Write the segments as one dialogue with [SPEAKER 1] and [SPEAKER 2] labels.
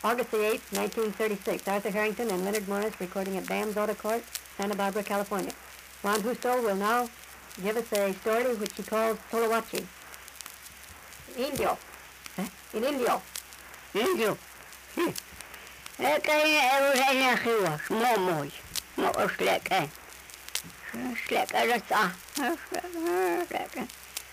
[SPEAKER 1] August the 8th, 1936. Arthur Harrington and Leonard Morris recording at Bam's Auto Court, Santa Barbara, California. Juan Justo will now give us a story which he calls Tolowachi. Indio. In Indio.
[SPEAKER 2] Indio. Lekker even zijn giwas, mooi. Maar lekker. Lekker dat ah. Lekker.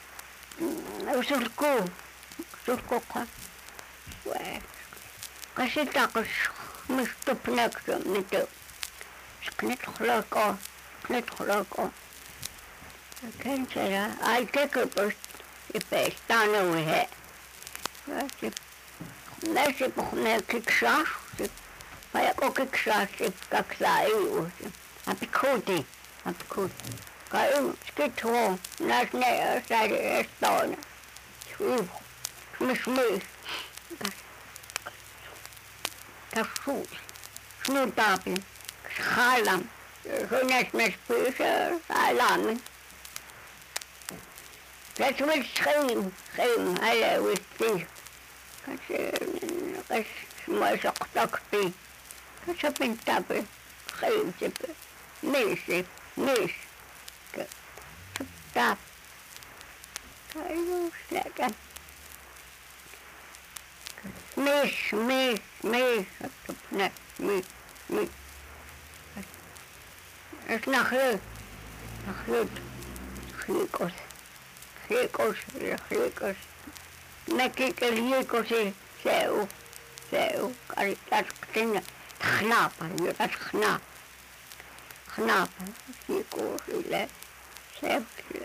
[SPEAKER 2] Surko. Surko ka. Kasi takos mistupnak nito. Sknet khlako. Sknet khlako. Kan saya ai tekos ipestano he. Nasi puhne kiksha. Paya ko kiksha kaksai us. Apikuti. Apikuti. Kayu skitho nasne sari estona. Smis. Kasu. Snutapi. Schalam. Hunas mes pisa alam. Dat was geen hele wist. Kas mooi zaktakpi. Kas op een tappen. Geen zippe. Mis. Tap. Kijk, lekker. Mis. Mis. Het is nog leuk. Glukos. Nekik glukos seu. Dat is knappen. Dat is knappen. Glukos. Seu.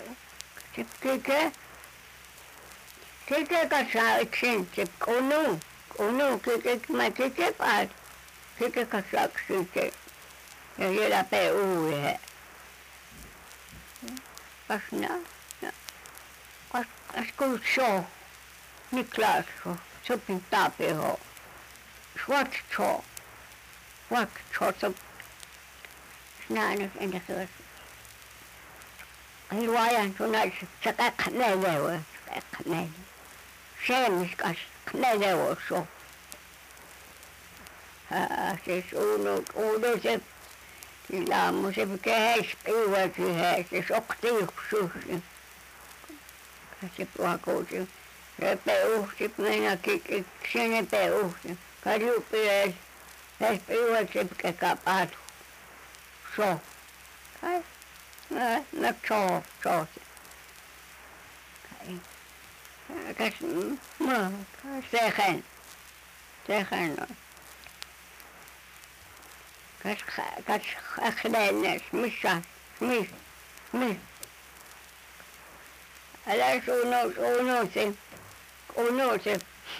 [SPEAKER 2] Kijk als ik zit. Onu. Kijk maar kijk uit. Kijk als ik zit. Ja, je laat bij oe. Pas nou. Als goed zo. Niet klaar zo. Zo pintape ho. Zwart zo. Zo. Snanen en de geus. Hier waaien toen als ze kneden hoor. Schemis als kneden hoor zo. Se is uno se. Sillä se kehäispiivät se soktiuksuus. Se puhakuusi. Se peuhti meinakin sinne peuhti. Karjupies. Häispiivät se kapatu. So. Kai. No so. Kai. Kas Segen. Kas achlenes, missä. Älä uno se.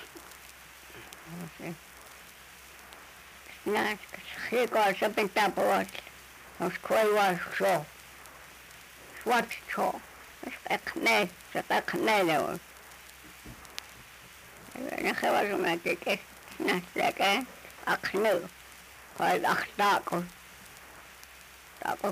[SPEAKER 2] Näet, hikoissa pitää pois. Jos koivaa so. Svart so. Se päknele on. Ne hevasumäkin nähtäkään. Aksnu. Vai ahtaako. Taako.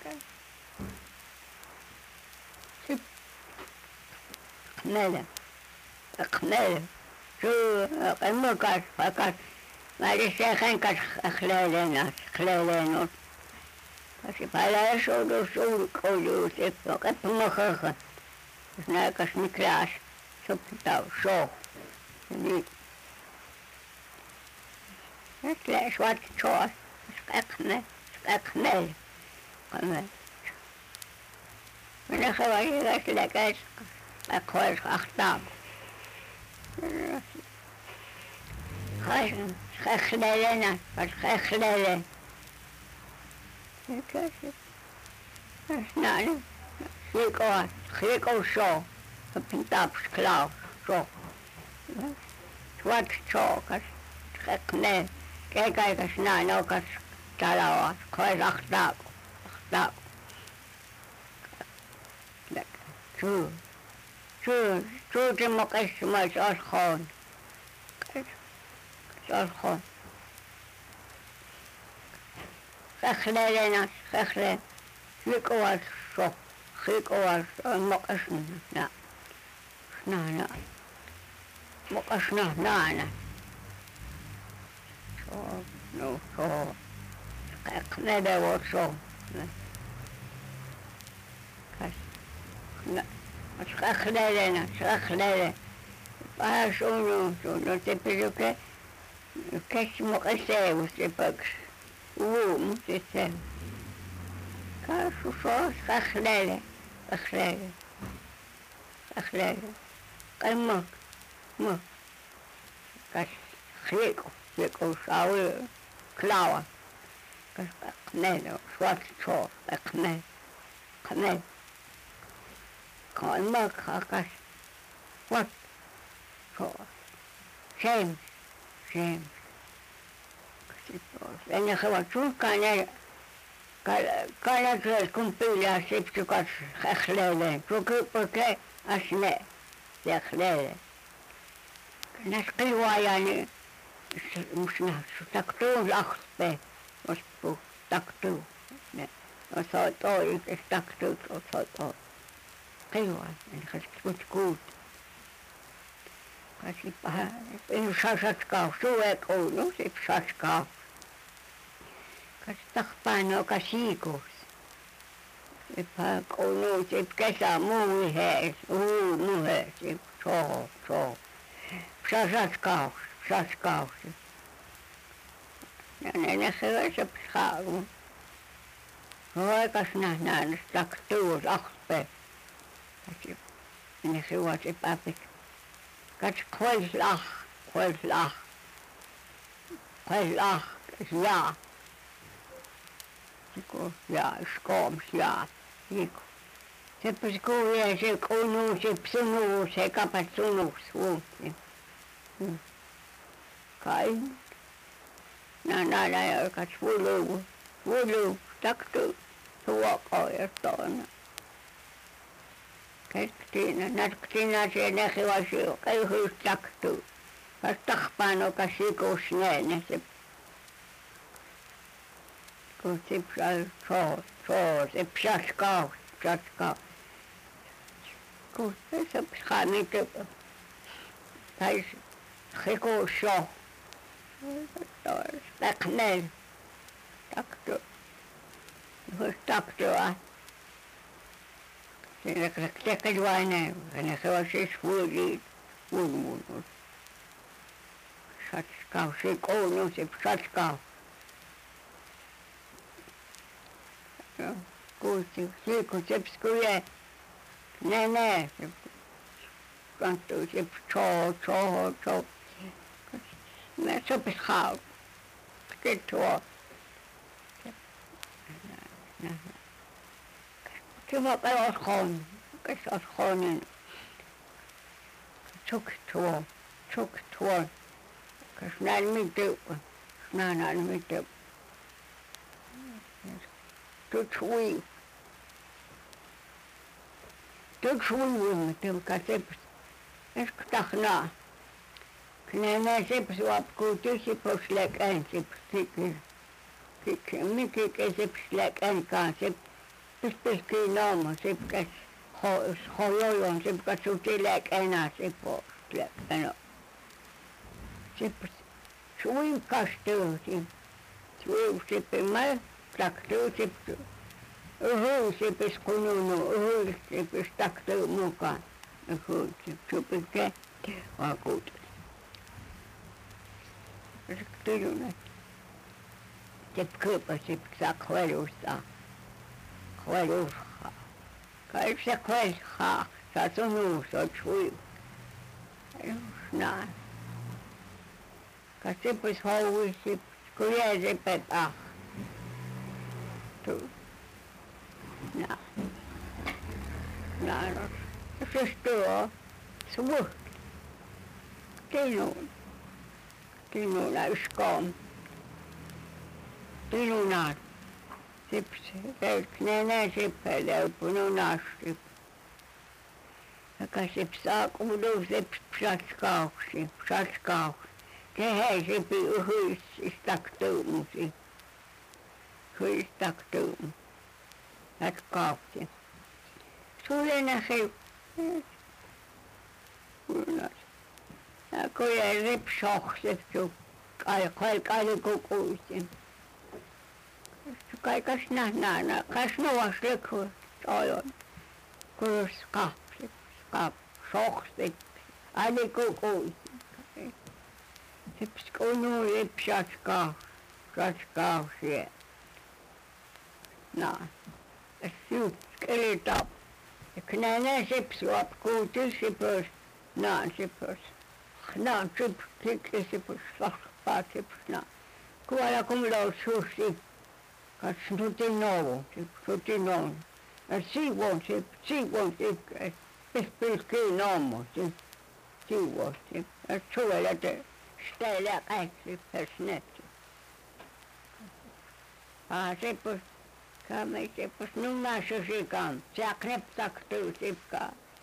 [SPEAKER 2] Knele. Zo, en mekaar. Maar er zijn geen kleden. Als je bij zo door zo'n kooldoos hebt, dan heb je nog een. Dus nou, als je niet klaar zo touw, zo. Niet. Het is wat zo. Speknel. Maar dan gaan we hier eens lekker. Ik hoor het achteraan. Schechlelen. Nou, schrik ook zo. Op een tapsklauw. Zo. Zwart zo. Schechnel. Kijk eens naar ook als talawas. Gooi achteraan. Lekker. Zo. Zo te maken maar zoals gewoon. Zoals gewoon. Schechlelen. Schrik ook zo. Maken ja. Nou. Maken nou. no so. Knede var så. Skakhlele. Pääsuunut, no te pitäkö kesmoke seus se paks. Se se. Kasu so skakhlele. Kalma. Kas hliko saul klawa. Kas knede swart so knede. Kalma kas. What? Shame. En je gewoon zoeken kan je het compila sipje kas geleden. Zoeken als ne ja geleden. Nas kiwaja ni musna taktuun lahte was pu taktu ne osa toi kes taktu osa toi kiwa en kas goed. Kasi en sasatkaa suekoulu sip saskaa. Kas tahpaano kasiikos. Sip koulu sip kesä muuhees sip so. Sasatkaa. Ja ne sip skaalu. Roikas nähdään taktuu lahte. Kasi ne suosi papit. Kas kwelslag, ja. Siku, ja, skoms, ja. Siku. Seppä kuulee, se kuuluu, se sunuu, se kapat sunuus, huutti. Kai. Nää, kas vuluu, taktu, suokoo ja toina. Nätkina se näkyväsi köyhyys taktuu. Kas tahpaano kas sikus näin se. Kun se psaskaa. Kun se psaskaa mitä. Tai sikus so. Speknel. Taktuu. Taktua. Se käsivainen, se on siis vuodit. Satskau, se koulu, se satskau. Kuutti, kun se pskuje, ne, se kantuu, se so. Me sopis hau. Se tuo. Se var bara skån. Kas skånen. Tjock tår. Kas näin mitt. Näin mitt. Tutsui, kas seps. Esk tahnaa. Knäna seps vapkuu tisipos läkään seps. Mikä seps läkään seps. Pistäski naama, sepkäs hojojon, sepkäs suti läkänä, sepos läkänä. Seps suinkastuu, sepi mä taktuu, seps. Sepes kununu, sepes taktuu mukaan. Sepes vakuutus. Sepes Sepp köpa, sepp saa kvelustaa. Kvelushaa. Kai se kvelushaa, saa sunuu, se on suivu. Näin. Kas seppis hauvis, kun jää seppet Näin on. Se tuo suht. Tinun äyskaan. Tinunaan. Sips, nää seppä läupunut asti. Joka seps saa kuuluu seps psatskauksi. Kehä sepi yhdistaktuumusi. Yhdistaktuumusi. Psatskauksi. Sulle näkee. Kun jää repsohset, kaikki kukuisin. Kaikas nähnä, kas nuas lekku ajoin. Kun skap, sohti, aina kukuisin. Sips kunu ratskaus siellä. No, sykkelitap. Ja knänen sipsuap kuutisipus, naan sipus. Naan sips, kikkisipus, laspaa sipus, naan. Kuola kumlau susi. Katsotin noun, sipsutin noun. Ja siivon sip, pihpilkii nomu, siivon sip. Ja suolet stellä kaikki persnetti. Sipus. Kami sipus numma susikaan, se kneptaktuu sipkaa.